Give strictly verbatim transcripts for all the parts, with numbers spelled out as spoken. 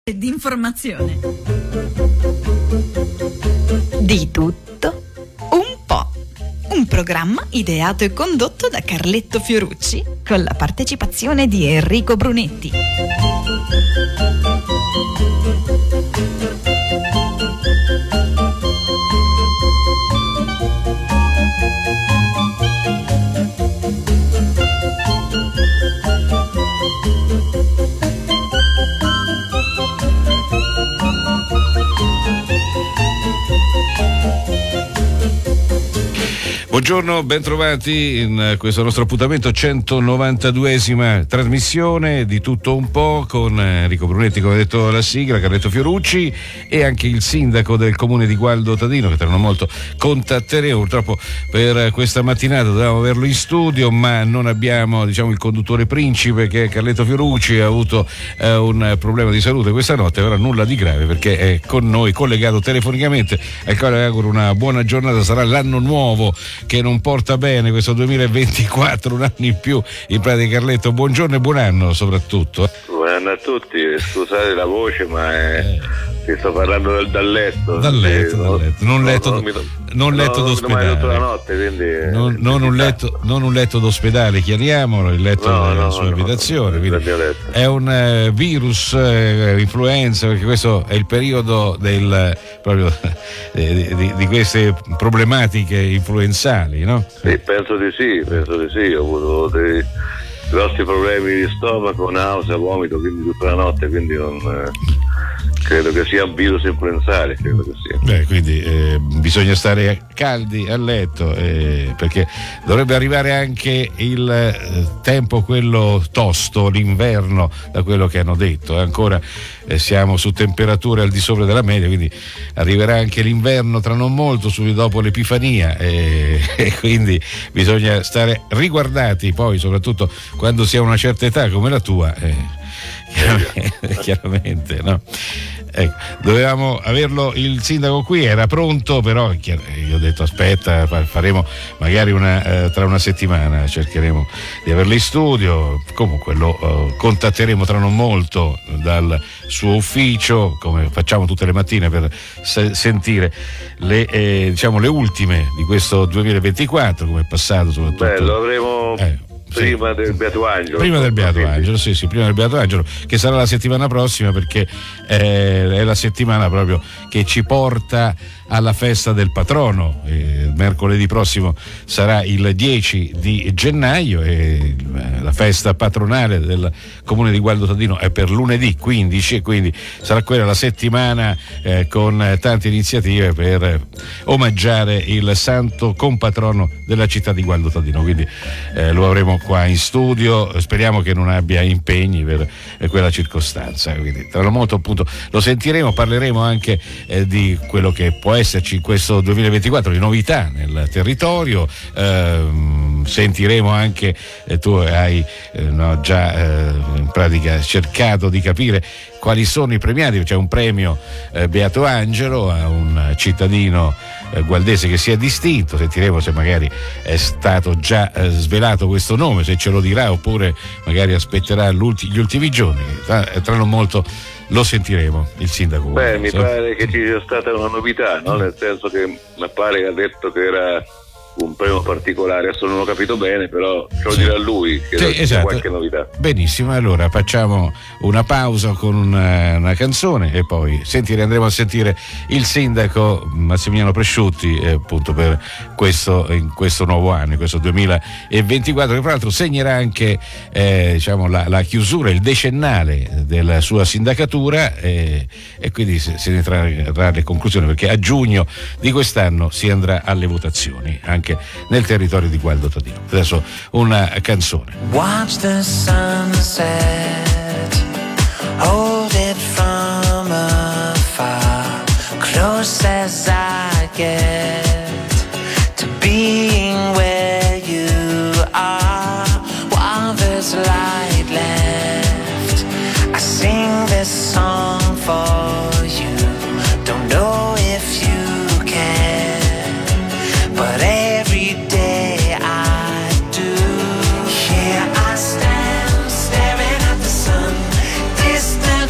di informazione. Di tutto un po'. Un programma ideato e condotto da Carletto Fiorucci con la partecipazione di Enrico Brunetti. Buongiorno, bentrovati in questo nostro appuntamento, centonovantaduesima trasmissione di Tutto un po' con Enrico Brunetti, come ha detto la sigla, Carletto Fiorucci e anche il sindaco del comune di Gualdo Tadino, che tra non molto contatteremo. Purtroppo per questa mattinata dovevamo averlo in studio, ma non abbiamo, diciamo, il conduttore principe, che è Carletto Fiorucci. Ha avuto eh, un problema di salute questa notte, però nulla di grave, perché è con noi collegato telefonicamente, al quale auguro una buona giornata. Sarà l'anno nuovo che non porta bene, questo duemilaventiquattro, un anno in più in pratica. Carletto, buongiorno e buon anno soprattutto. Buon anno a tutti, scusate la voce, ma è... eh. ti sto parlando dal, dal letto. Dal letto, eh, dal letto. Non, no, letto, non, mi, non no, letto non d'ospedale. tutta la notte, quindi, non, non, un letto, non un letto d'ospedale, chiariamolo, il letto no, della no, sua no, abitazione. No, è un uh, virus, uh, influenza, perché questo è il periodo del proprio di, di, di queste problematiche influenzali, no? Sì, penso di sì, penso di sì. Ho avuto dei grossi problemi di stomaco, nausea, vomito, quindi tutta la notte, quindi non eh, credo che sia un virus influenzale, credo che sia. Beh, quindi eh, bisogna stare caldi a letto, eh, perché dovrebbe arrivare anche il eh, tempo quello tosto, l'inverno, da quello che hanno detto. Ancora eh, siamo su temperature al di sopra della media, quindi arriverà anche l'inverno tra non molto, subito dopo l'Epifania, eh, e quindi bisogna stare riguardati, poi soprattutto quando si ha una certa età come la tua, eh, chiaramente, chiaramente no? Ecco, dovevamo averlo il sindaco qui, era pronto, però io ho detto aspetta, faremo magari una, eh, tra una settimana cercheremo di averlo in studio. Comunque lo eh, contatteremo tra non molto dal suo ufficio, come facciamo tutte le mattine, per se- sentire le, eh, diciamo, le ultime di questo duemilaventiquattro, come è passato soprattutto. Beh, lo avremo eh, prima sì. del Beato Angelo. Prima del Beato Angelo, sì, sì, prima del Beato Angelo, che sarà la settimana prossima, perché eh, è la settimana proprio che ci porta alla festa del patrono. Eh, mercoledì prossimo sarà il dieci di gennaio e eh, la festa patronale del comune di Gualdo Tadino è per lunedì quindici, e quindi sarà quella la settimana eh, con tante iniziative per eh, omaggiare il santo compatrono della città di Gualdo Tadino. Quindi eh, lo avremo qua in studio, speriamo che non abbia impegni per eh, quella circostanza. Quindi tra molto appunto lo sentiremo, parleremo anche eh, di quello che può esserci in questo duemilaventiquattro, di novità nel territorio. Ehm, sentiremo anche, eh, tu hai eh, no, già eh, in pratica cercato di capire quali sono i premiati. C'è un premio eh, Beato Angelo a un cittadino eh, gualdese che si è distinto. Sentiremo se magari è stato già eh, svelato questo nome, se ce lo dirà, oppure magari aspetterà gli ultimi giorni. Tra, tra non molto lo sentiremo, il sindaco. Beh, mi pare che ci sia stata una novità, no? Nel senso che mi pare che ha detto che era un premio particolare, adesso non ho capito bene, però ce lo sì. dirà lui che sì, c'è esatto. qualche novità. Benissimo, allora facciamo una pausa con una, una canzone e poi sentire, andremo a sentire il sindaco Massimiliano Presciutti, eh, appunto per questo, in questo nuovo anno, in questo duemilaventiquattro, che tra l'altro segnerà anche eh, diciamo la, la chiusura, il decennale della sua sindacatura, eh, e quindi se, se ne trarrà le conclusioni, perché a giugno di quest'anno si andrà alle votazioni anche nel territorio di Gualdo Tadino. Adesso una canzone. Watch the sunset, hold it from afar, close as I get to being where you are. While there's light left, I sing this song for you. Don't know if you can, but every day I do. Here I stand, staring at the sun, distant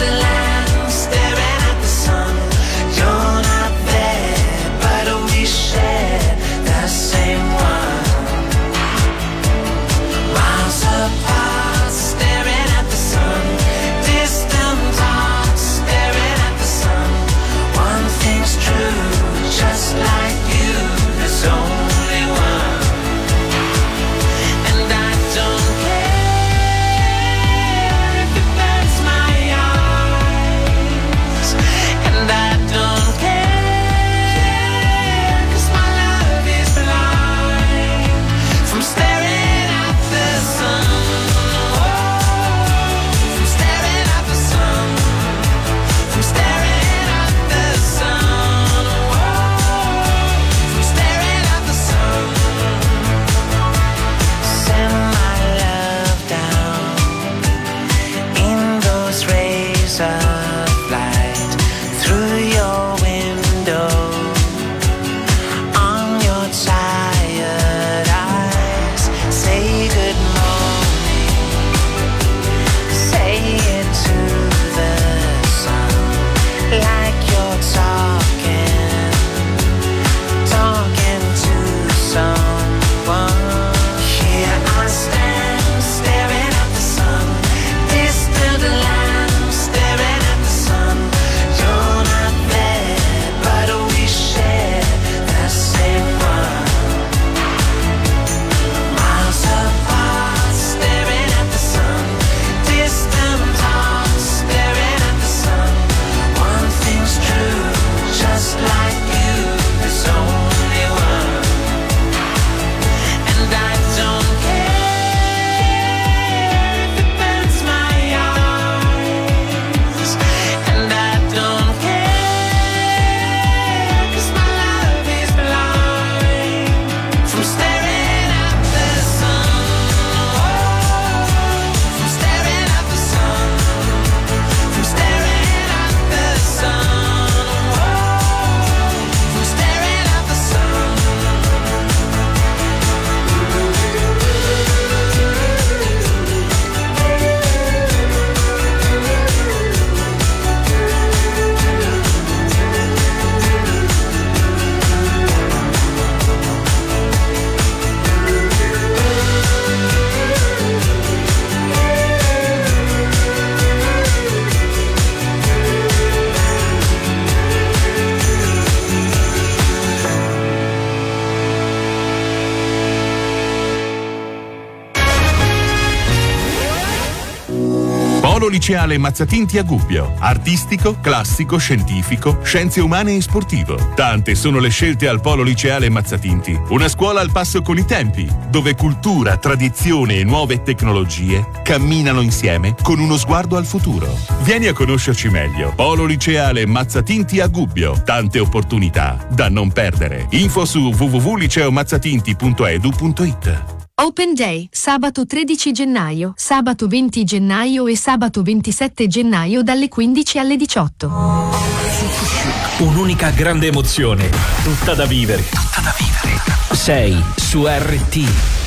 Polo Liceale Mazzatinti a Gubbio. Artistico, classico, scientifico, scienze umane e sportivo. Tante sono le scelte al Polo Liceale Mazzatinti. Una scuola al passo con i tempi, dove cultura, tradizione e nuove tecnologie camminano insieme con uno sguardo al futuro. Vieni a conoscerci meglio. Polo Liceale Mazzatinti a Gubbio. Tante opportunità da non perdere. Info su w w w punto liceo mazzatinti punto e d u punto i t. Open Day, sabato tredici gennaio, sabato venti gennaio e sabato ventisette gennaio dalle quindici alle diciotto. Un'unica grande emozione, tutta da vivere. Tutta da vivere. Sei su R T.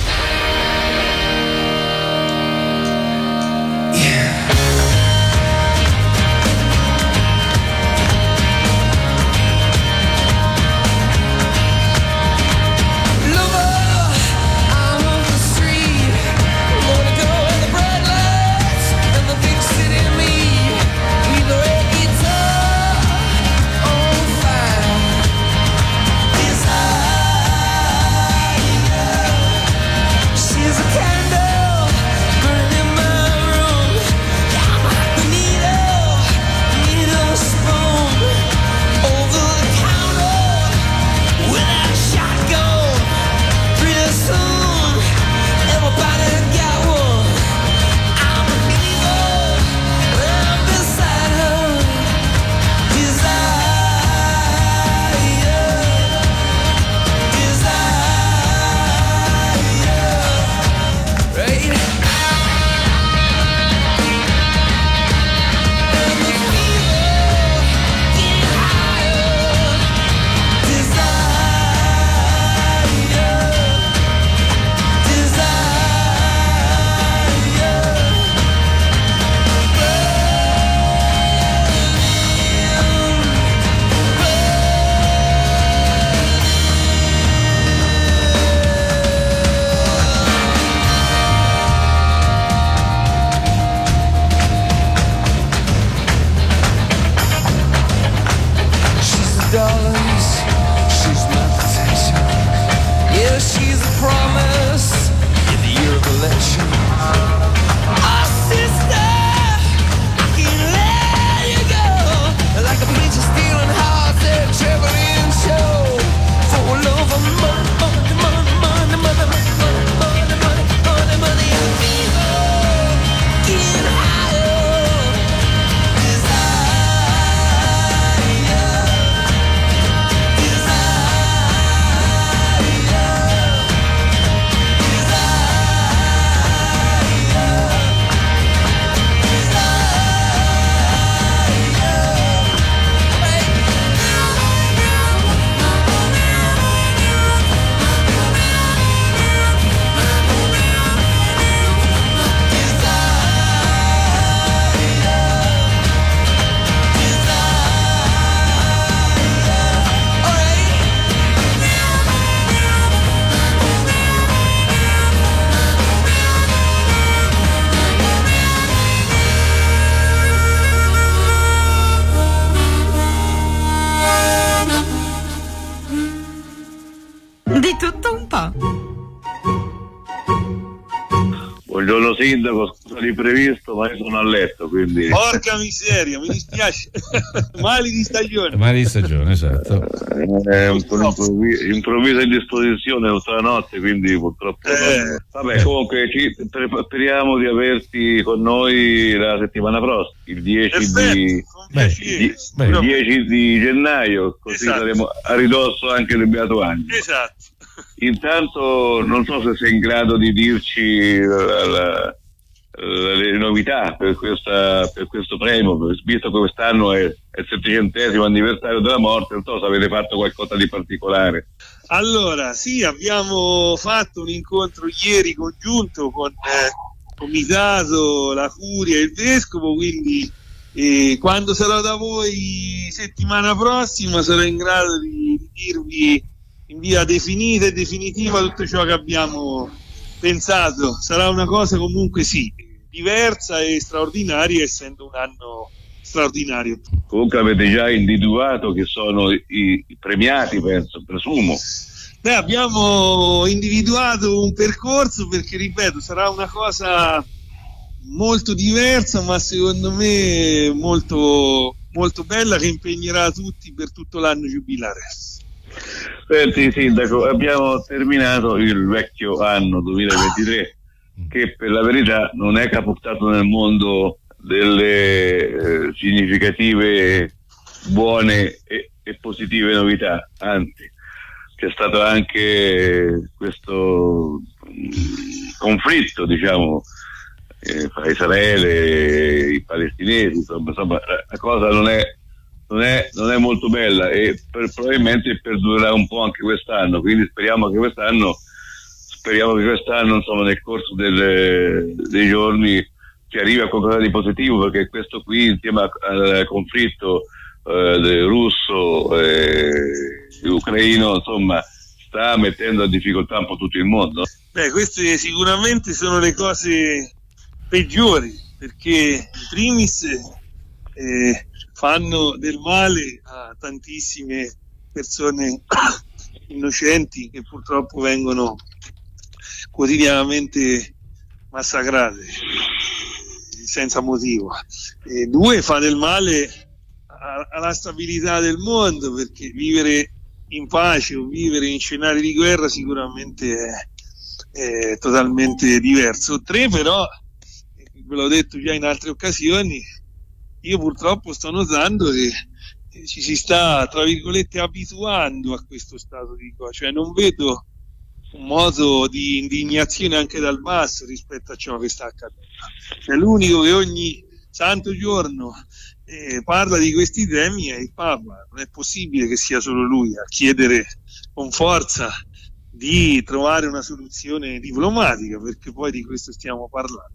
Di tutto un po'. Buongiorno sindaco, scusa l'imprevisto, ma io sono a letto, quindi... Porca miseria, mi dispiace. Mali di stagione. Mali di stagione, esatto. È un po' improvviso, improvvisa indisposizione tutta la notte, quindi purtroppo... Eh. Vabbè, comunque ci speriamo di averti con noi la settimana prossima, il dieci, Perfetto, di, beh, di, il dieci di gennaio, così esatto. saremo a ridosso anche del Beato Angelo. Esatto. Intanto non so se sei in grado di dirci la, la, la, le novità per, questa, per questo premio, visto che quest'anno è, è il settecentesimo anniversario della morte, non so se avete fatto qualcosa di particolare. Allora, sì, abbiamo fatto un incontro ieri congiunto con eh, Comitato, la Curia e il Vescovo, quindi eh, quando sarò da voi settimana prossima sarò in grado di, di dirvi in via definita e definitiva tutto ciò che abbiamo pensato. Sarà una cosa comunque sì, diversa e straordinaria, essendo un anno straordinario. Comunque avete già individuato che sono i, i premiati, penso, presumo. Beh, abbiamo individuato un percorso perché, ripeto, sarà una cosa molto diversa, ma secondo me molto, molto bella, che impegnerà tutti per tutto l'anno giubilare. Senti Sindaco, abbiamo terminato il vecchio anno duemilaventitré, che per la verità non è capostato nel mondo delle eh, significative, buone e, e positive novità, anzi c'è stato anche questo mh, conflitto, diciamo, eh, fra Israele e i palestinesi, insomma, insomma la cosa non è, non è, non è molto bella, e per, probabilmente perdurerà un po' anche quest'anno, quindi speriamo che quest'anno speriamo che quest'anno, insomma, nel corso del, dei giorni ci arrivi a qualcosa di positivo, perché questo qui, insieme al conflitto eh, del russo e ucraino, insomma, sta mettendo a difficoltà un po' tutto il mondo. Beh, queste sicuramente sono le cose peggiori, perché in primis eh, fanno del male a tantissime persone innocenti che purtroppo vengono quotidianamente massacrate senza motivo. E due, fa del male a, alla stabilità del mondo, perché vivere in pace o vivere in scenari di guerra sicuramente è, è totalmente diverso. Tre, però, ve l'ho detto già in altre occasioni, io purtroppo sto notando che ci si sta, tra virgolette, abituando a questo stato di cose, cioè non vedo un modo di indignazione anche dal basso rispetto a ciò che sta accadendo. Cioè, l'unico che ogni santo giorno eh, parla di questi temi è il Papa. Non è possibile che sia solo lui a chiedere con forza di trovare una soluzione diplomatica, perché poi di questo stiamo parlando.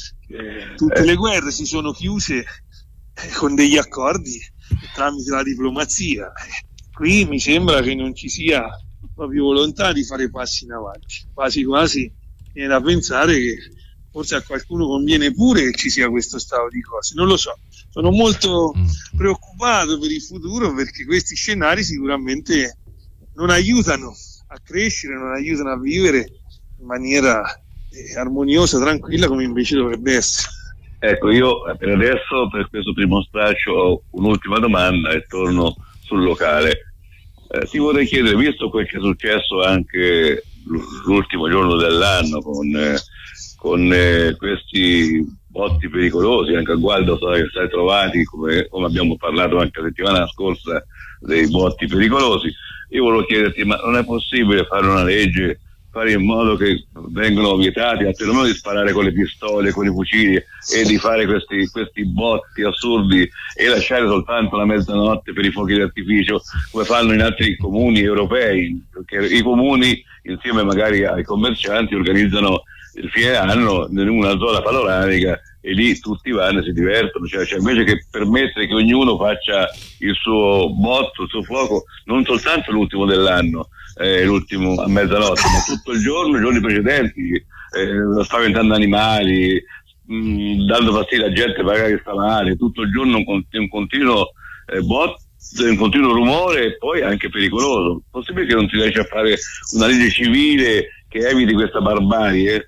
Eh, tutte le guerre si sono chiuse eh, con degli accordi tramite la diplomazia. Eh, qui mi sembra che non ci sia proprio volontà di fare passi in avanti, quasi quasi viene da pensare che forse a qualcuno conviene pure che ci sia questo stato di cose, non lo so. Sono molto preoccupato per il futuro, perché questi scenari sicuramente non aiutano a crescere, non aiutano a vivere in maniera eh, armoniosa, tranquilla, come invece dovrebbe essere. Ecco, io per adesso, per questo primo straccio, ho un'ultima domanda e torno sul locale. Eh, ti vorrei chiedere, visto quel che è successo anche l'ultimo giorno dell'anno con, eh, con eh, questi botti pericolosi, anche a Gualdo sono stati trovati, come, come abbiamo parlato anche la settimana scorsa, dei botti pericolosi, io volevo chiederti, ma non è possibile fare una legge, fare in modo che vengano vietati, perlomeno di sparare con le pistole, con i fucili, e di fare questi, questi botti assurdi e lasciare soltanto la mezzanotte per i fuochi d'artificio, come fanno in altri comuni europei, perché i comuni insieme magari ai commercianti organizzano il fine anno in una zona panoramica e lì tutti vanno e si divertono, cioè, cioè invece che permettere che ognuno faccia il suo botto, il suo fuoco, non soltanto l'ultimo dell'anno, eh, l'ultimo a mezzanotte, ma tutto il giorno, i giorni precedenti, eh, spaventando animali, mh, dando fastidio alla gente magari sta male, tutto il giorno un, cont- un continuo eh, botto, un continuo rumore, e poi anche pericoloso. Possibile che non si riesce a fare una legge civile che eviti questa barbarie?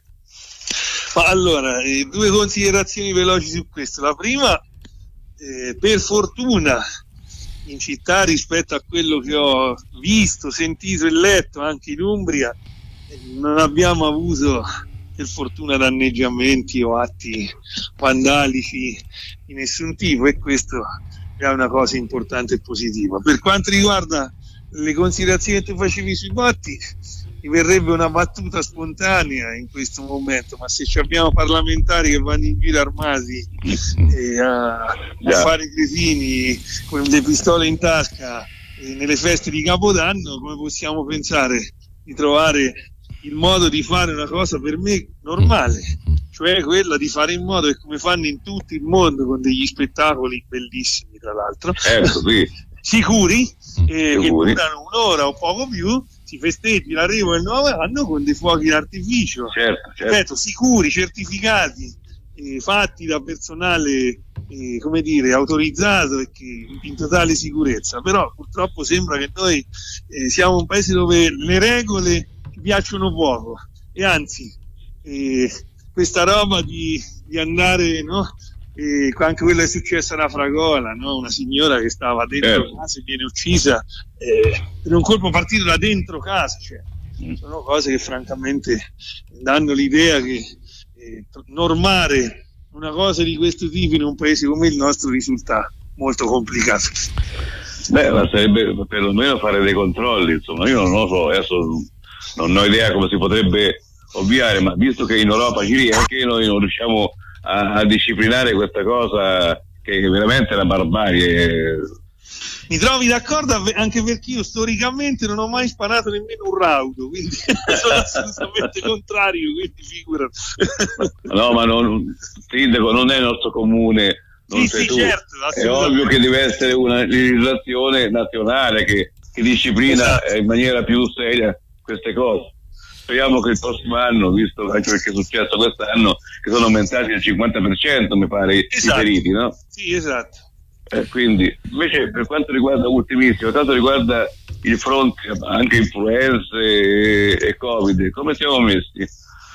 Ma allora, eh, due considerazioni veloci su questo. La prima, eh, per fortuna in città, rispetto a quello che ho visto, sentito e letto anche in Umbria, eh, non abbiamo avuto per fortuna danneggiamenti o atti vandalici di nessun tipo, e questo è una cosa importante e positiva. Per quanto riguarda le considerazioni che tu facevi sui botti, mi verrebbe una battuta spontanea in questo momento, ma se abbiamo parlamentari che vanno in giro armati eh, a, a yeah. fare i cretini con le pistole in tasca eh, nelle feste di Capodanno, come possiamo pensare di trovare il modo di fare una cosa per me normale, cioè quella di fare in modo che, come fanno in tutto il mondo con degli spettacoli bellissimi tra l'altro, certo, sì. sicuri, eh, sicuri, che durano un'ora o poco più, si festeggi l'arrivo del nuovo anno con dei fuochi d'artificio, certo, certo. Ripeto, sicuri, certificati, eh, fatti da personale eh, come dire, autorizzato e che in totale sicurezza. Però purtroppo sembra che noi eh, siamo un paese dove le regole ci piacciono poco, e anzi eh, questa roba di, di andare, no? E anche quello è successo a Fragola, no? Una signora che stava dentro eh. casa e viene uccisa eh, per un colpo partito da dentro casa, cioè, sono cose che francamente danno l'idea che eh, normare una cosa di questo tipo in un paese come il nostro risulta molto complicato. Beh, ma sarebbe perlomeno fare dei controlli, insomma, io non lo so, adesso non ho idea come si potrebbe ovviare, ma visto che in Europa ci riesce, noi non riusciamo a, a disciplinare questa cosa che è veramente una barbarie. Mi trovi d'accordo anche perché io storicamente non ho mai sparato nemmeno un raudo, quindi sono assolutamente contrario, quindi figurati. No, ma non, sindaco, non è il nostro comune, non sì, sei sì, tu. certo, è ovvio che deve essere una legislazione nazionale che, che disciplina esatto. in maniera più seria queste cose. Speriamo che il prossimo anno, visto anche perché è successo quest'anno, che sono aumentati del cinquanta per cento, mi pare, esatto. i feriti, no? Sì, esatto. Eh, quindi, invece, per quanto riguarda ultimissimo, per quanto riguarda il fronte anche influenze e, e Covid, come siamo messi?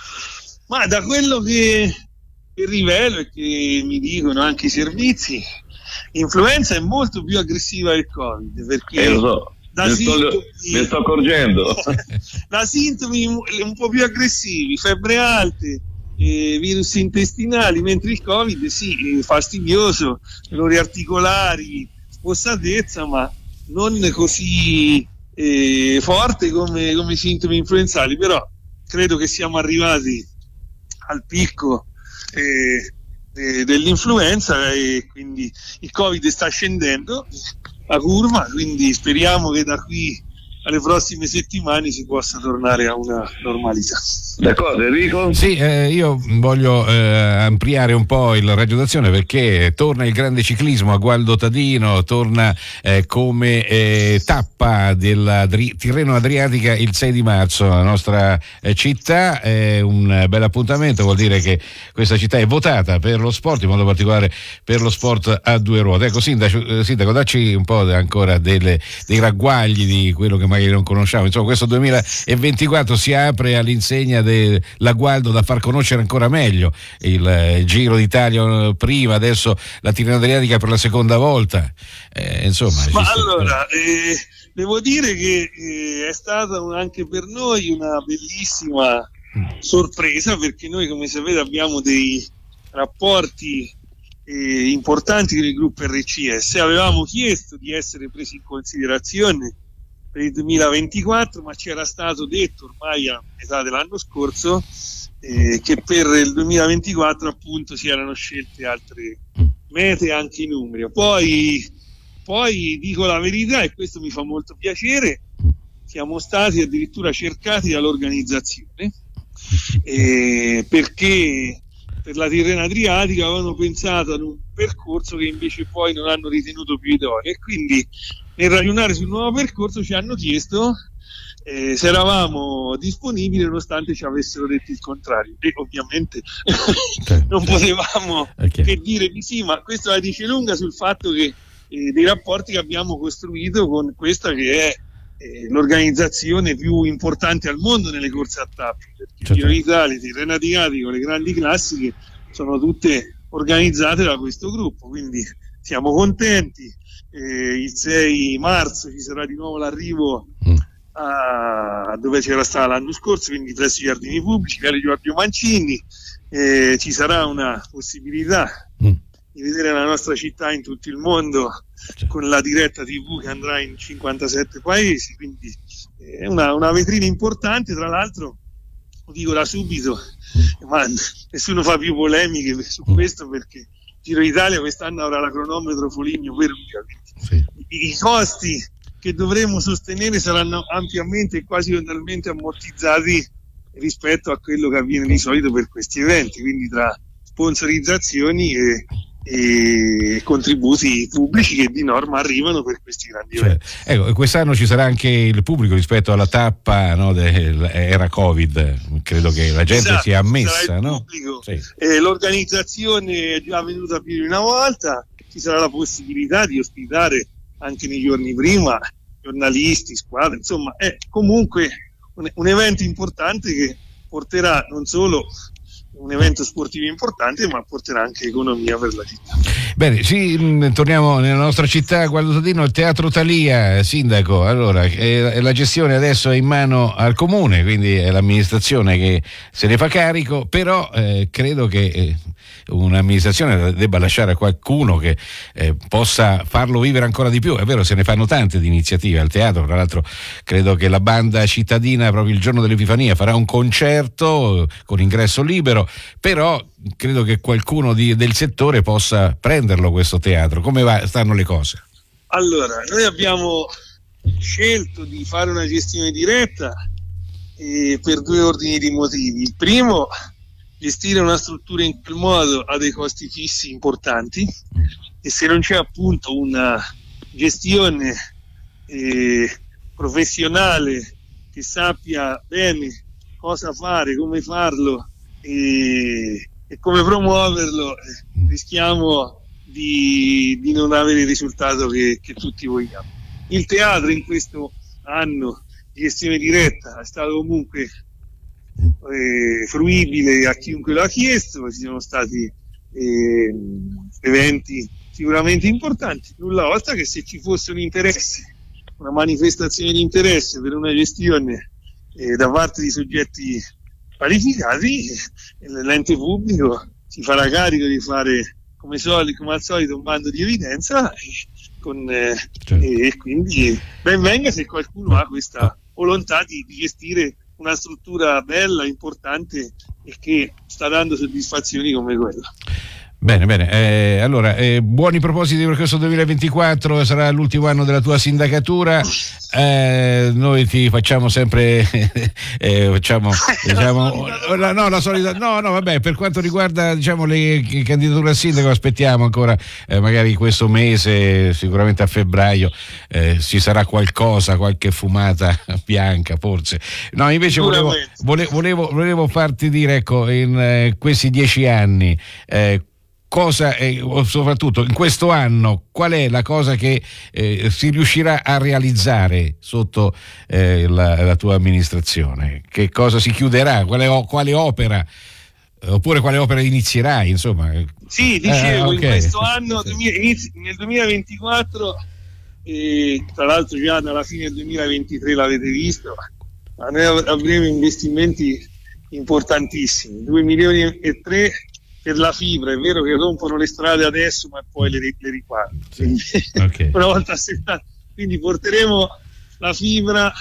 Ma da quello che, che rivelo e che mi dicono anche i servizi, l'influenza è molto più aggressiva del Covid, perché eh, lo so. Da mi, sintomi, sto, mi sto accorgendo da sintomi un po' più aggressivi, febbre alte, eh, virus intestinali, mentre il Covid sì, è fastidioso, dolori articolari, spossatezza, ma non così eh, forte come, come sintomi influenzali. Però credo che siamo arrivati al picco eh, eh, dell'influenza e quindi il Covid sta scendendo la curva, quindi speriamo che da qui alle prossime settimane si possa tornare a una normalità. D'accordo, Enrico? Sì, eh, io voglio eh, ampliare un po' il raggio d'azione perché torna il grande ciclismo a Gualdo Tadino, torna eh, come eh, tappa della Dri- Tirreno Adriatica il sei di marzo, la nostra eh, città. È un bel appuntamento, vuol dire che questa città è votata per lo sport, in modo particolare per lo sport a due ruote. Ecco, Sindaco, Sindaco dacci un po' ancora delle, dei ragguagli di quello che magari non conosciamo. Insomma, questo duemilaventiquattro si apre all'insegna della Gualdo da far conoscere ancora meglio il, il Giro d'Italia prima, adesso la Tirreno Adriatica per la seconda volta. Eh, insomma, ma sta... allora eh, devo dire che eh, è stata un, anche per noi una bellissima sorpresa, perché noi, come sapete, abbiamo dei rapporti eh, importanti con il gruppo R C S. Avevamo chiesto di essere presi in considerazione per il duemilaventiquattro, ma ci era stato detto ormai a metà dell'anno scorso eh, che per il duemilaventiquattro appunto si erano scelte altre mete anche in Umbria. Poi, poi dico la verità, e questo mi fa molto piacere, siamo stati addirittura cercati dall'organizzazione eh, perché per la Tirrena Adriatica avevano pensato ad un percorso che invece poi non hanno ritenuto più idoneo, e quindi nel ragionare sul nuovo percorso ci hanno chiesto eh, se eravamo disponibili, nonostante ci avessero detto il contrario, e ovviamente okay. non potevamo okay. che dire di sì, ma questo la dice lunga sul fatto che eh, dei rapporti che abbiamo costruito con questa che è eh, l'organizzazione più importante al mondo nelle corse a tappi, perché certo. Giro d'Italia, Tirreno Adriatico, le grandi classiche sono tutte organizzate da questo gruppo, quindi siamo contenti. Eh, il sei marzo ci sarà di nuovo l'arrivo a dove c'era stata l'anno scorso, quindi presso i giardini pubblici, Viale Giorgio Mancini. Eh, ci sarà una possibilità mm. di vedere la nostra città in tutto il mondo con la diretta tivù che andrà in cinquantasette paesi, quindi è una, una vetrina importante. Tra l'altro, lo dico da subito, ma nessuno fa più polemiche su questo, perché Giro d'Italia quest'anno avrà la cronometro Foligno-Perugia, sì. I costi che dovremo sostenere saranno ampiamente e quasi totalmente ammortizzati rispetto a quello che avviene di solito per questi eventi, quindi tra sponsorizzazioni e, e contributi pubblici che di norma arrivano per questi grandi cioè, eventi. Ecco, quest'anno ci sarà anche il pubblico rispetto alla tappa, no, era Covid, credo che la gente esatto, sia ammessa, no? Sì. Eh, l'organizzazione è già venuta più di una volta, ci sarà la possibilità di ospitare anche nei giorni prima giornalisti, squadre, insomma è comunque un, un evento importante che porterà non solo un evento sportivo importante, ma porterà anche economia per la città. Bene, sì, mh, torniamo nella nostra città, Gualdo Tadino, il Teatro Thalia, sindaco. Allora, eh, la gestione adesso è in mano al comune, quindi è l'amministrazione che se ne fa carico, però eh, credo che eh, un'amministrazione debba lasciare a qualcuno che eh, possa farlo vivere ancora di più. È vero, se ne fanno tante di iniziative al teatro, tra l'altro credo che la banda cittadina proprio il giorno dell'Epifania farà un concerto con ingresso libero, però credo che qualcuno di, del settore possa prenderlo questo teatro. Come va, stanno le cose? Allora, noi abbiamo scelto di fare una gestione diretta eh, per due ordini di motivi. Il primo, gestire una struttura in quel modo ha dei costi fissi importanti, e se non c'è appunto una gestione eh, professionale che sappia bene cosa fare, come farlo e, e come promuoverlo, eh, rischiamo di, di non avere il risultato che, che tutti vogliamo. Il teatro in questo anno di gestione diretta è stato comunque eh, fruibile a chiunque lo ha chiesto, ci sono stati eh, eventi sicuramente importanti, nulla osta che se ci fosse un interesse, una manifestazione di interesse per una gestione eh, da parte di soggetti qualificati, eh, l'ente pubblico si farà carico di fare come, soli, come al solito un bando di evidenza, eh, con, eh, certo. E quindi ben venga se qualcuno ha questa volontà di, di gestire una struttura bella, importante e che sta dando soddisfazioni come quella. Bene, bene, eh, allora eh, buoni propositi per questo duemilaventiquattro, sarà l'ultimo anno della tua sindacatura, eh, noi ti facciamo sempre eh, facciamo diciamo la, no la solita no no vabbè, per quanto riguarda diciamo le candidature a sindaco aspettiamo ancora eh, magari questo mese, sicuramente a febbraio eh, ci sarà qualcosa, qualche fumata bianca forse. No, invece volevo, volevo, volevo, volevo farti dire, ecco, in eh, questi dieci anni eh, cosa, eh, soprattutto in questo anno, qual è la cosa che eh, si riuscirà a realizzare sotto eh, la, la tua amministrazione? Che cosa si chiuderà? Quale, quale opera? Oppure quale opera inizierai? Insomma. Sì, dicevo, eh, okay. In questo anno, inizi, nel duemilaventiquattro, eh, tra l'altro già dalla fine del duemilaventitré l'avete visto, ma noi avremo investimenti importantissimi, due milioni e tre per la fibra. È vero che rompono le strade adesso, ma poi le, le riparano. Sì. Okay. Una volta assetato. Quindi porteremo la fibra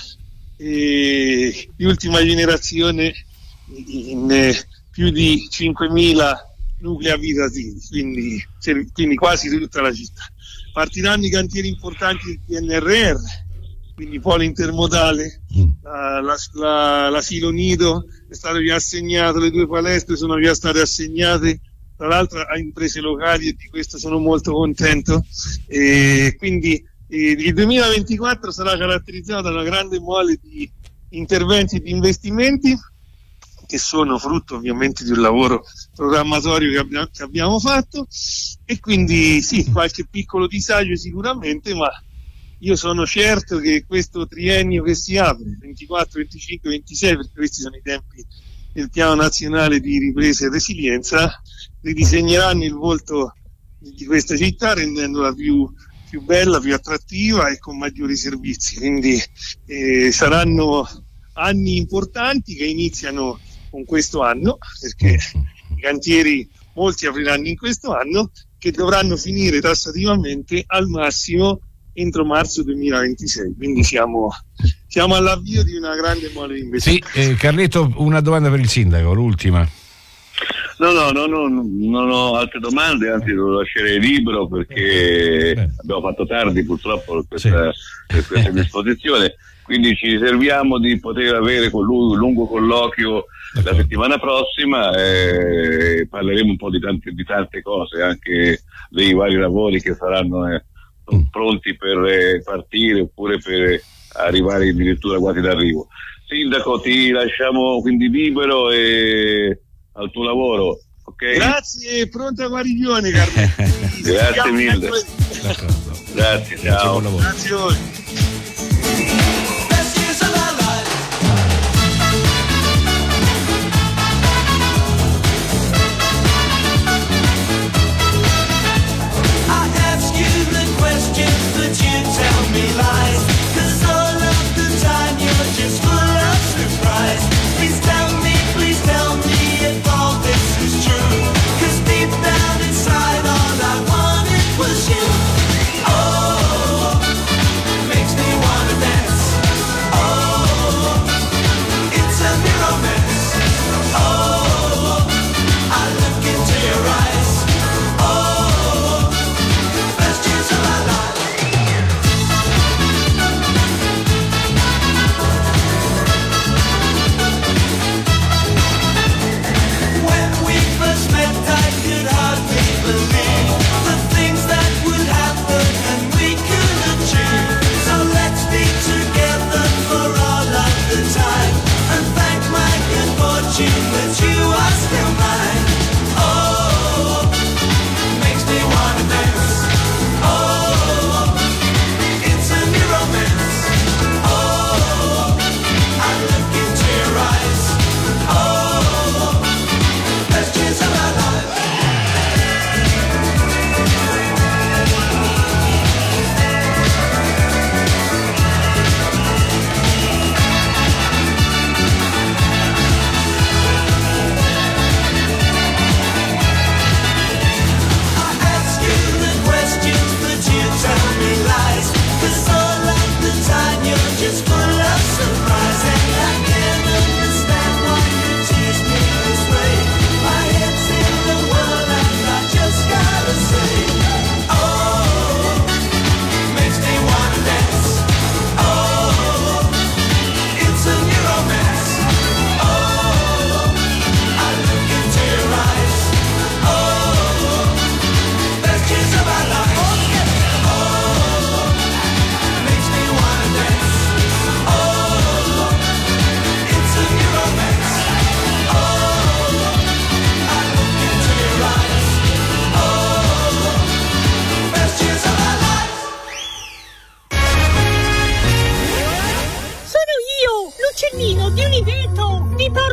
eh, di ultima generazione in eh, più di cinquemila nuclei abitativi, quindi, quindi quasi tutta la città. Partiranno i cantieri importanti del P N R R, quindi polo intermodale, la, la, la, l'asilo nido è stato già assegnato, le due palestre sono già state assegnate, tra l'altro a imprese locali, e di questo sono molto contento. E quindi eh, il duemilaventiquattro sarà caratterizzato da una grande mole di interventi e di investimenti che sono frutto ovviamente di un lavoro programmatorio che abbiamo, che abbiamo fatto, e quindi sì, qualche piccolo disagio sicuramente, ma io sono certo che questo triennio che si apre, ventiquattro, venticinque, ventisei, perché questi sono i tempi del Piano Nazionale di Ripresa e Resilienza, ridisegneranno il volto di questa città rendendola più, più bella, più attrattiva e con maggiori servizi. Quindi eh, saranno anni importanti che iniziano con questo anno, perché i cantieri molti apriranno in questo anno, che dovranno finire tassativamente al massimo entro marzo duemilaventisei, quindi siamo, siamo all'avvio di una grande mole di investimenti. Sì, eh, Carletto, una domanda per il sindaco, l'ultima. No, no, no, no, non ho altre domande, anzi lo lascerei libero perché eh. abbiamo fatto tardi purtroppo per questa, sì. per questa disposizione, quindi ci riserviamo di poter avere con lui un lungo colloquio la settimana prossima e parleremo un po' di tante, di tante cose, anche dei vari lavori che saranno eh, pronti per eh, partire oppure per arrivare addirittura quasi d'arrivo. Sindaco, ti lasciamo quindi libero e al tuo lavoro, ok? Grazie, pronta guarigione, Carlo. Grazie mille. Grazie, ciao. Grazie a voi.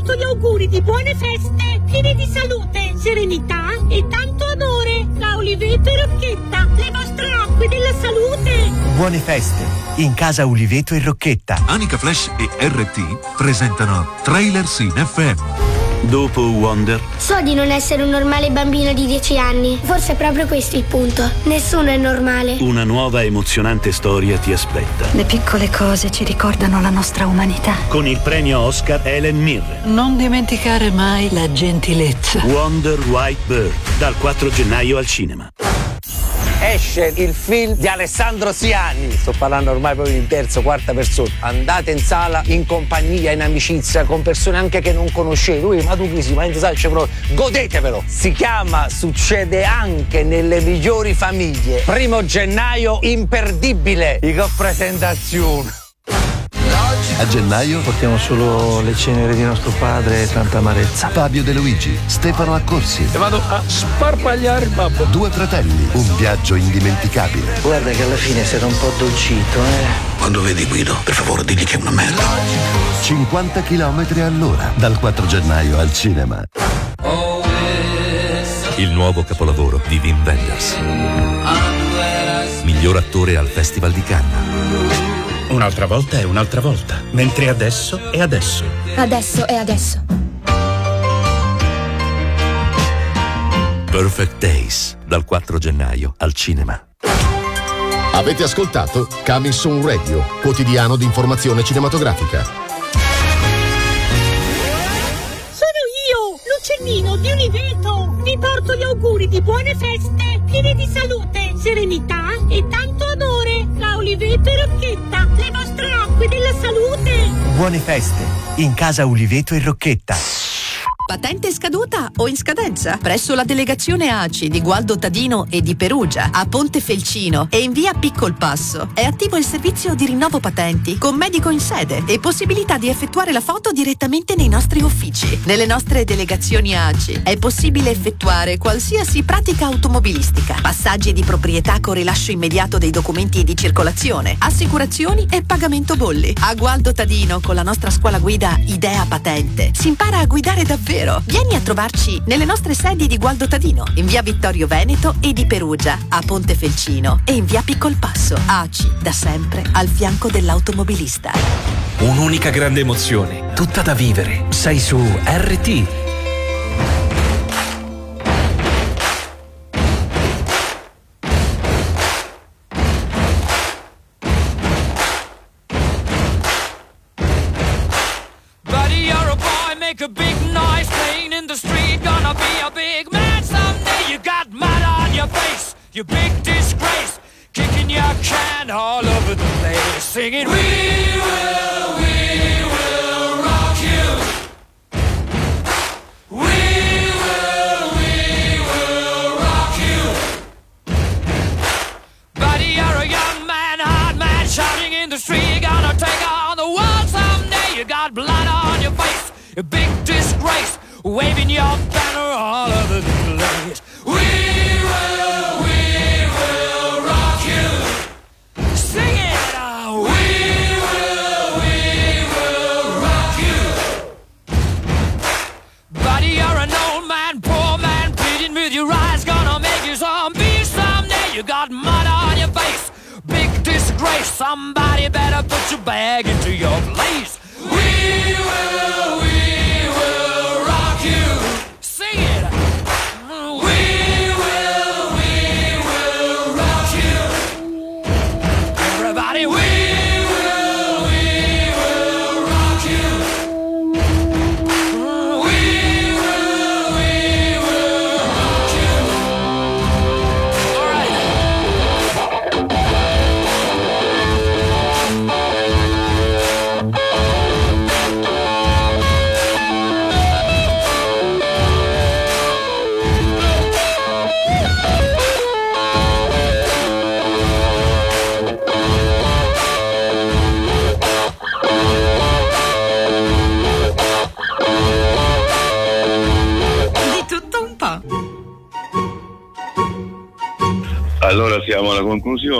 porto gli auguri di buone feste, piene di salute, serenità e tanto amore da Oliveto e Rocchetta, le vostre acque della salute. Buone feste, in casa Oliveto e Rocchetta. Anica Flash e R T presentano Trailers in F M. Dopo Wonder. So di non essere un normale bambino di dieci anni. Forse è proprio questo il punto. Nessuno è normale. Una nuova emozionante storia ti aspetta. Le piccole cose ci ricordano la nostra umanità. Con il premio Oscar Helen Mirren. Non dimenticare mai la gentilezza. Wonder White Bird, dal quattro gennaio al cinema. Esce il film di Alessandro Siani. Sto parlando ormai proprio in terza, quarta persona. Andate in sala in compagnia, in amicizia, con persone anche che non conoscete. Lui, ma tu chi si, ma in sala c'è proprio. Godetevelo! Si chiama Succede anche nelle migliori famiglie. Primo gennaio, imperdibile. I che presentazione. A gennaio portiamo solo le ceneri di nostro padre e tanta amarezza. Fabio De Luigi, Stefano Accorsi. E vado a sparpagliare il babbo. Due fratelli, un viaggio indimenticabile. Guarda che alla fine sei un po' dolcito, eh. Quando vedi Guido, per favore digli che è una merda. cinquanta chilometri all'ora, dal quattro gennaio al cinema. Il nuovo capolavoro di Wim Wenders. Miglior attore al Festival di Cannes. Un'altra volta è un'altra volta, mentre adesso è adesso. Adesso è adesso. Perfect Days, dal quattro gennaio al cinema. Avete ascoltato Coming Soon Radio, quotidiano di informazione cinematografica. Sono io, l'uccellino di Oliveto. Vi porto gli auguri di buone feste, piene di salute, serenità e tanto amore da Oliveto e Rocchetta, le vostre acque della salute. Buone feste, in casa Oliveto e Rocchetta. Patente scaduta o in scadenza? Presso la delegazione A C I di Gualdo Tadino e di Perugia, a Ponte Felcino e in via Piccol Passo, è attivo il servizio di rinnovo patenti con medico in sede e possibilità di effettuare la foto direttamente nei nostri uffici. Nelle nostre delegazioni A C I è possibile effettuare qualsiasi pratica automobilistica, passaggi di proprietà con rilascio immediato dei documenti di circolazione, assicurazioni e pagamento bolli. A Gualdo Tadino, con la nostra scuola guida Idea Patente, si impara a guidare davvero. Vieni a trovarci nelle nostre sedi di Gualdo Tadino, in via Vittorio Veneto e di Perugia, a Ponte Felcino e in via Piccol Passo. A C I, da sempre al fianco dell'automobilista. Un'unica grande emozione, tutta da vivere. Sei su R T. Make a big noise playing in the street. Gonna be a big man someday. You got mud on your face, you big disgrace. Kicking your can all over the place. Singing, we will, we will rock you. We will, we will rock you. Buddy, you're a young man, hard man, shouting in the street. Gonna take on the world someday. You got blood on your face, a big disgrace, waving your banner all over the place. We will, we will rock you. Sing it out. We will, we will rock you. Buddy, you're an old man, poor man, pleading with your eyes, gonna make you zombie someday. You got mud on your face, big disgrace. Somebody better put your bag into your place. We will, we Allora siamo alla conclusione.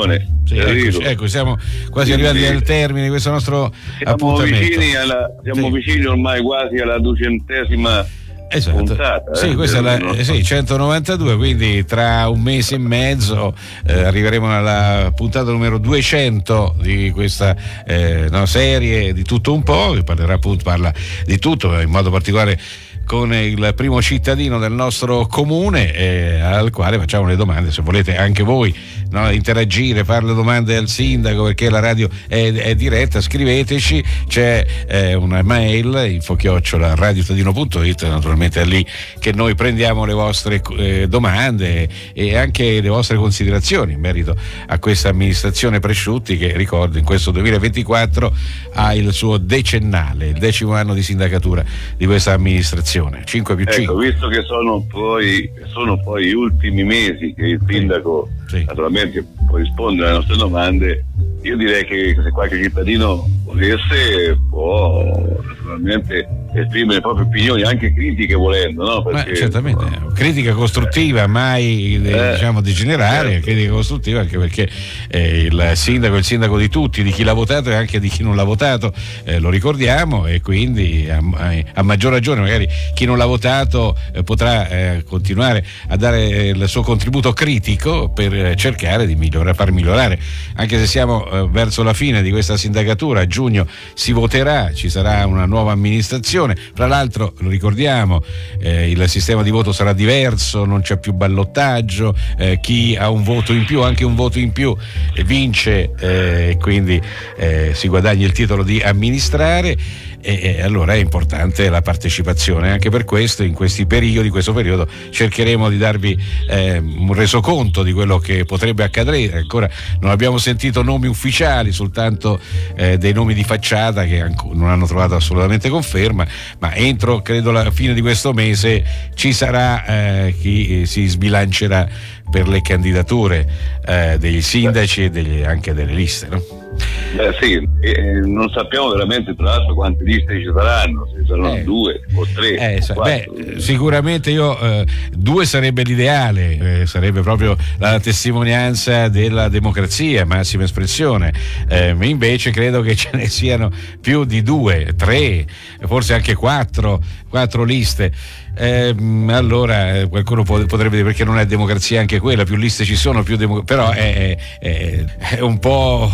Sì, ecco, ecco, siamo quasi quindi, arrivati al termine di questo nostro siamo appuntamento. Vicini alla, siamo sì. vicini ormai quasi alla duecentesima esatto. puntata. Sì, eh, questa è la eh, sì, centonovantadue, quindi tra un mese e mezzo eh, arriveremo alla puntata numero duecento di questa eh, no, serie di tutto un po', che parlerà appunto, parla di tutto, in modo particolare con il primo cittadino del nostro comune, eh, al quale facciamo le domande. Se volete anche voi, no, interagire, fare le domande al sindaco, perché la radio è, è diretta, scriveteci, c'è eh, una mail info chiocciola radiotadino punto it, naturalmente è lì che noi prendiamo le vostre eh, domande e anche le vostre considerazioni in merito a questa amministrazione Presciutti, che ricordo in questo duemilaventiquattro ha il suo decennale, il decimo anno di sindacatura di questa amministrazione. cinque più cinque. Ecco, visto che sono poi sono poi gli ultimi mesi che il sindaco sì. naturalmente può rispondere alle nostre domande, io direi che se qualche cittadino volesse può naturalmente esprimere le proprie opinioni, anche critiche volendo, no? Perché, ma certamente, no, critica costruttiva, mai eh, diciamo degenerare, certo. critica costruttiva, anche perché eh, il sindaco è il sindaco di tutti, di chi l'ha votato e anche di chi non l'ha votato, eh, lo ricordiamo, e quindi a, a maggior ragione magari chi non l'ha votato eh, potrà eh, continuare a dare eh, il suo contributo critico per eh, cercare di migliorare, far migliorare, anche se siamo eh, verso la fine di questa sindacatura. A giugno si voterà, ci sarà una nuova amministrazione. Fra l'altro, lo ricordiamo, eh, il sistema di voto sarà diverso, non c'è più ballottaggio, eh, chi ha un voto in più, anche un voto in più, eh, vince e eh, quindi eh, si guadagna il titolo di amministrare. E, e allora è importante la partecipazione. Anche per questo, in questi periodi, questo periodo, cercheremo di darvi eh, un resoconto di quello che potrebbe accadere. Ancora non abbiamo sentito nomi ufficiali, soltanto eh, dei nomi di facciata che ancora non hanno trovato assolutamente conferma, ma entro credo la fine di questo mese ci sarà eh, chi si sbilancerà per le candidature eh, degli sindaci e degli, anche delle liste, no? Beh sì, eh, non sappiamo veramente tra l'altro quante liste ci saranno, se saranno eh, due o tre eh, o beh, sicuramente io eh, due sarebbe l'ideale, eh, sarebbe proprio la testimonianza della democrazia, massima espressione, eh, invece credo che ce ne siano più di due, tre, forse anche quattro, quattro liste. Eh, allora eh, qualcuno può, potrebbe dire perché non è democrazia anche quella, più liste ci sono, più democ- però è, è, è un po'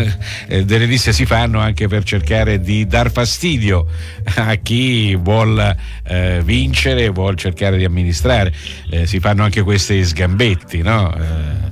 eh, delle liste si fanno anche per cercare di dar fastidio a chi vuol eh, vincere, vuol cercare di amministrare, eh, si fanno anche questi sgambetti, no? Eh,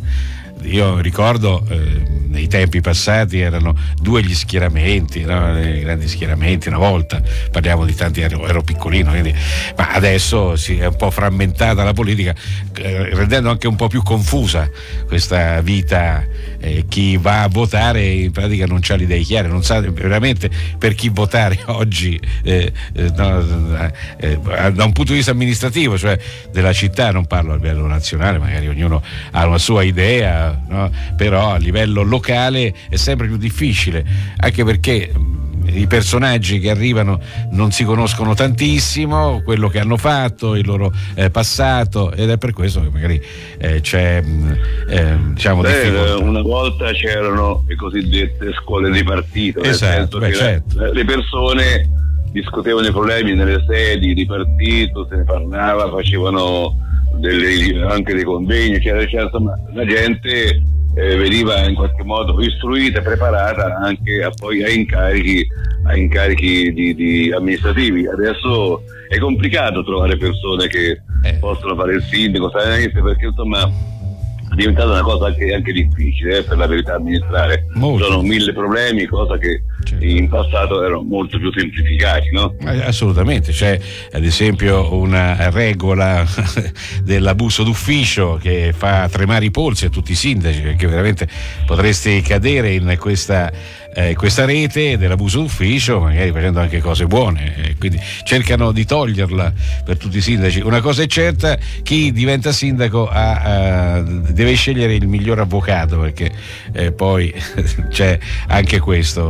io ricordo eh, nei tempi passati erano due gli schieramenti, no? I grandi schieramenti una volta, parliamo di tanti, ero, ero piccolino, quindi, ma adesso si è un po' frammentata la politica, eh, rendendo anche un po' più confusa questa vita. Eh, chi va a votare in pratica non ha le idee chiare, non sa veramente per chi votare oggi, eh, eh, no, eh, da un punto di vista amministrativo, cioè della città, non parlo a livello nazionale, magari ognuno ha una sua idea, no? Però a livello locale è sempre più difficile, anche perché i personaggi che arrivano non si conoscono tantissimo, quello che hanno fatto, il loro eh, passato, ed è per questo che magari eh, c'è eh, diciamo beh, difficoltà. Una volta c'erano le cosiddette scuole di partito, esatto, nel beh, senso certo. che le persone discutevano i problemi nelle sedi di partito, se ne parlava, facevano delle, anche dei convegni, eccetera, eccetera. Insomma, la gente eh, veniva in qualche modo istruita e preparata anche a poi a incarichi, a incarichi di, di amministrativi. Adesso è complicato trovare persone che eh. possono fare il sindaco, perché insomma è diventata una cosa anche, anche difficile eh, per la verità amministrare. Molto. Sono mille problemi, cosa che certo. in passato erano molto più semplificati, no? Assolutamente, c'è ad esempio una regola dell'abuso d'ufficio che fa tremare i polsi a tutti i sindaci, perché veramente potresti cadere in questa Eh, questa rete dell'abuso d'ufficio, magari facendo anche cose buone, eh, quindi cercano di toglierla per tutti i sindaci. Una cosa è certa: chi diventa sindaco ha, ha, deve scegliere il miglior avvocato, perché eh, poi c'è anche questo, ogni cittadino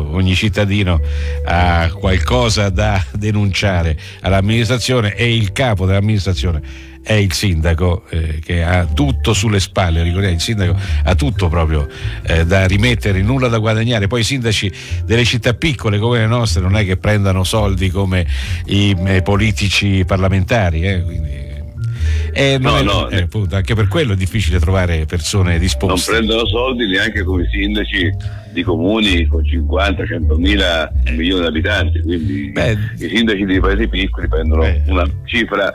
cittadino ha qualcosa da denunciare all'amministrazione e il capo dell'amministrazione è il sindaco, eh, che ha tutto sulle spalle. Ricordiamo, il sindaco ha tutto proprio eh, da rimettere, nulla da guadagnare. Poi i sindaci delle città piccole come le nostre non è che prendano soldi come i, i politici parlamentari, eh, quindi Eh, no, è, no, eh, appunto, anche per quello è difficile trovare persone disposte. Non prendono soldi neanche come sindaci di comuni con cinquanta centomila milioni di abitanti, quindi Beh, i sindaci dei paesi piccoli prendono Beh. una cifra,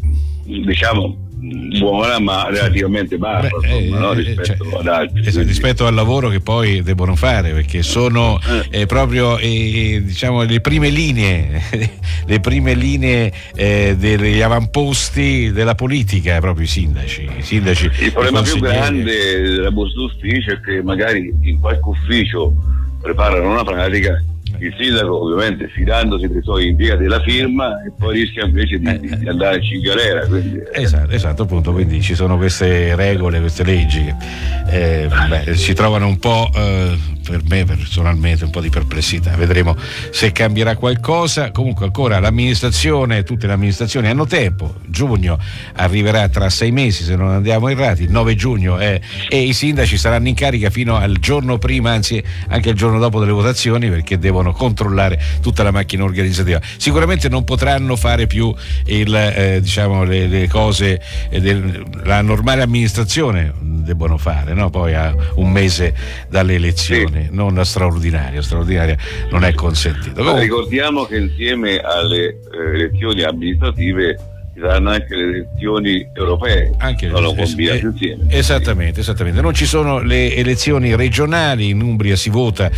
diciamo, buona ma relativamente bassa. Beh, insomma, eh, no? rispetto cioè, ad altri esatto, rispetto al lavoro che poi devono fare, perché sono eh. Eh, proprio eh, diciamo le prime linee le prime linee eh, degli avamposti della politica, proprio i sindaci i sindaci il problema più grande della borsa d'ufficio è che magari in qualche ufficio preparano una pratica, il sindaco ovviamente fidandosi dei suoi impiegati della firma e poi rischia invece di, eh, di andare in galera, quindi, esatto, esatto, appunto, quindi ci sono queste regole, queste leggi che eh, beh, ci trovano un po' eh, per me personalmente un po' di perplessità. Vedremo se cambierà qualcosa. Comunque ancora l'amministrazione, tutte le amministrazioni hanno tempo, giugno arriverà tra sei mesi se non andiamo errati, il nove giugno è, e i sindaci saranno in carica fino al giorno prima, anzi anche il giorno dopo delle votazioni, perché devono controllare tutta la macchina organizzativa. Sicuramente non potranno fare più il, eh, diciamo le, le cose eh, del, la normale amministrazione debbono fare, no? Poi a un mese dalle elezioni, sì. non la straordinaria, straordinaria non è consentito. Ma ricordiamo che insieme alle eh, elezioni amministrative ci saranno anche le elezioni europee, anche sono combinate insieme. Esattamente, esattamente. Non ci sono le elezioni regionali, in Umbria si vota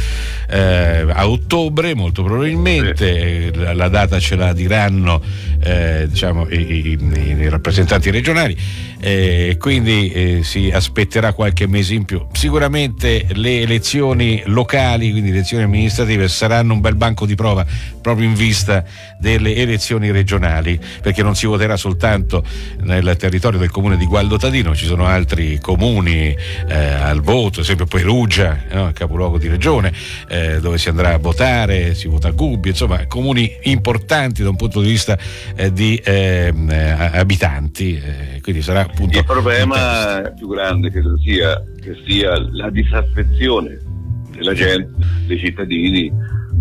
eh, a ottobre molto probabilmente, sì. la, la data ce la diranno eh, diciamo i, i, i rappresentanti regionali, eh, quindi eh, si aspetterà qualche mese in più. Sicuramente le elezioni locali, quindi elezioni amministrative, saranno un bel banco di prova proprio in vista delle elezioni regionali, perché non si voterà soltanto nel territorio del comune di Gualdo Tadino, ci sono altri comuni eh, al voto, ad esempio Perugia, no? Il capoluogo di regione, eh, dove si andrà a votare, si vota a Gubbio, insomma comuni importanti da un punto di vista eh, di eh, abitanti, eh, quindi sarà appunto il problema più grande credo sia che sia la disaffezione della gente, dei cittadini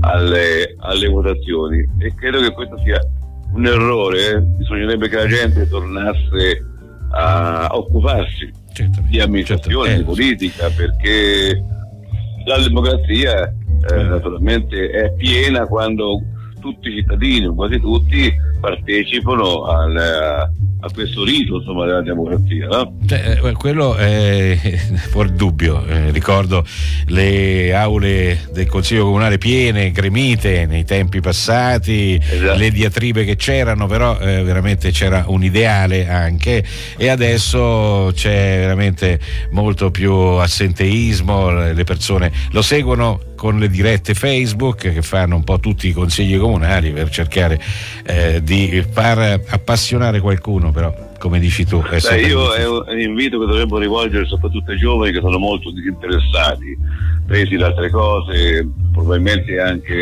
alle, alle votazioni, e credo che questo sia un errore. eh. Bisognerebbe che la gente tornasse a occuparsi certamente, di amministrazione, certamente. di politica, perché la democrazia eh, naturalmente è piena quando tutti i cittadini, o quasi tutti, partecipano al, a questo rito, insomma, della democrazia, no? Cioè, quello è fuori dubbio. Eh, ricordo le aule del Consiglio Comunale piene, gremite nei tempi passati, esatto. le diatribe che c'erano, però eh, veramente c'era un ideale anche, e adesso c'è veramente molto più assenteismo, le persone lo seguono con le dirette Facebook che fanno un po' tutti i consigli comunali per cercare eh, di far appassionare qualcuno, però come dici tu è Beh, io è un, è un invito che dovremmo rivolgere soprattutto ai giovani che sono molto disinteressati, presi da altre cose, probabilmente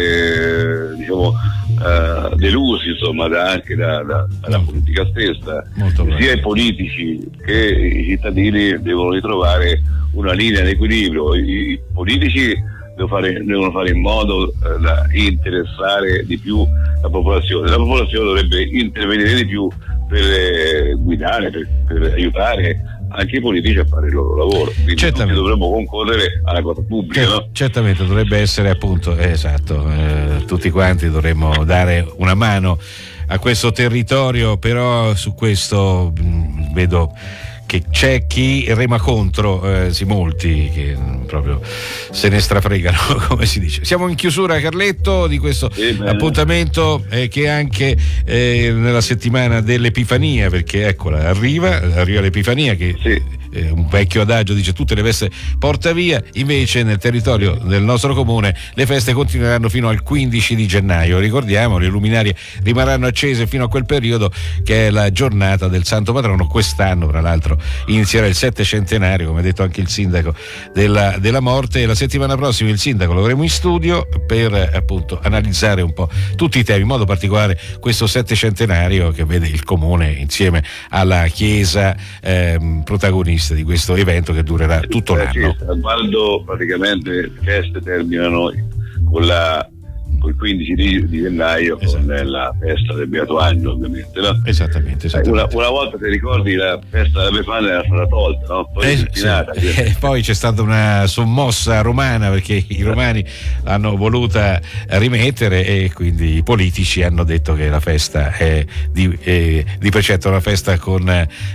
anche diciamo eh, delusi insomma da, anche da, da, dalla politica stessa. Sia i politici che i cittadini devono ritrovare una linea di equilibrio. I, i politici Devono fare, devono fare in modo eh, da interessare di più la popolazione. La popolazione dovrebbe intervenire di più per eh, guidare, per, per aiutare anche i politici a fare il loro lavoro. Quindi tutti dovremmo concorrere alla cosa pubblica. Cer- no? Certamente dovrebbe essere appunto eh, esatto, eh, tutti quanti dovremmo dare una mano a questo territorio, però su questo mh, vedo che c'è chi rema contro, eh, sì, molti che proprio se ne strafregano, come si dice. Siamo in chiusura, Carletto, di questo sì, appuntamento eh, che anche eh, nella settimana dell'Epifania, perché eccola, arriva, arriva l'Epifania che sì. eh, un vecchio adagio dice tutte le feste porta via, invece nel territorio del nostro comune le feste continueranno fino al quindici di gennaio. Ricordiamo, le luminarie rimarranno accese fino a quel periodo, che è la giornata del Santo Patrono. Quest'anno, tra l'altro, inizierà il settecentenario, come ha detto anche il sindaco, della, della morte, e la settimana prossima il sindaco lo avremo in studio per appunto analizzare un po' tutti i temi, in modo particolare questo settecentenario che vede il comune insieme alla chiesa ehm, protagonista di questo evento che durerà tutto eh, l'anno. Sì, quando praticamente le feste terminano con la il quindici di, di gennaio, esatto, con la festa del Beato Angelo, ovviamente, no? Esattamente, esattamente. Una, una volta, se ricordi, la festa della Befana era stata tolta, no? Poi, eh, sì. eh, poi c'è stata una sommossa romana, perché i romani l'hanno voluta rimettere e quindi i politici hanno detto che la festa è di, è di precetto una festa con,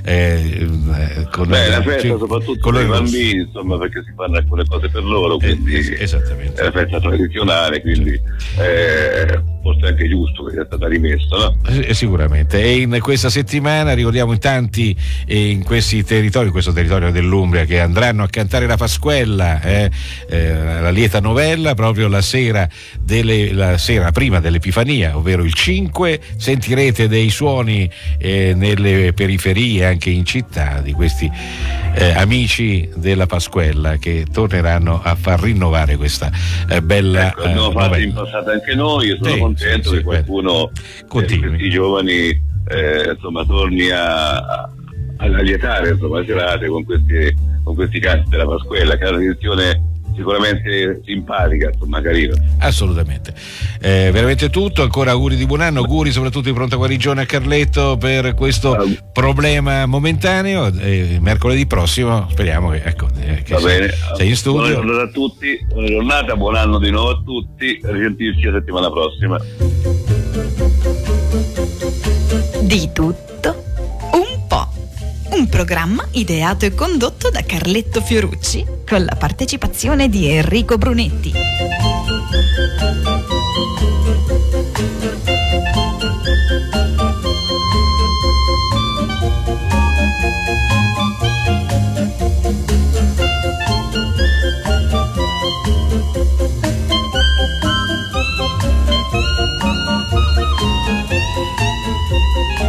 eh, con Beh, la festa cioè, soprattutto con per i bambini, insomma, perché si fanno alcune cose per loro, quindi eh, esattamente. è la festa tradizionale, quindi Eh, forse è anche giusto che sia stata rimessa, no? Eh, sicuramente. E in questa settimana ricordiamo in tanti eh, in questi territori, in questo territorio dell'Umbria, che andranno a cantare la Pasquella, eh, eh, la lieta novella, proprio la sera, delle, la sera prima dell'Epifania, ovvero il cinque. Sentirete dei suoni eh, nelle periferie, anche in città, di questi eh, amici della Pasquella che torneranno a far rinnovare questa eh, bella ecco, abbiamo eh, fatto in passato anche noi, e sono sì, contento sì, che sì, qualcuno di questi giovani eh, insomma torni a, a, a lietare, insomma, le serate con questi, con questi canti della Pasquella, che è una tradizione sicuramente simpatica, insomma, carina. Assolutamente. Eh, veramente tutto, ancora auguri di buon anno, auguri soprattutto di pronta guarigione a Carletto per questo uh, problema momentaneo. Eh, mercoledì prossimo speriamo che, ecco, eh, che va sei, bene. sei in studio. Buona giornata a tutti, buona giornata, buon anno di nuovo a tutti, a risentirci la settimana prossima. Di tutto un po'. Un programma ideato e condotto da Carletto Fiorucci con la partecipazione di Enrico Brunetti.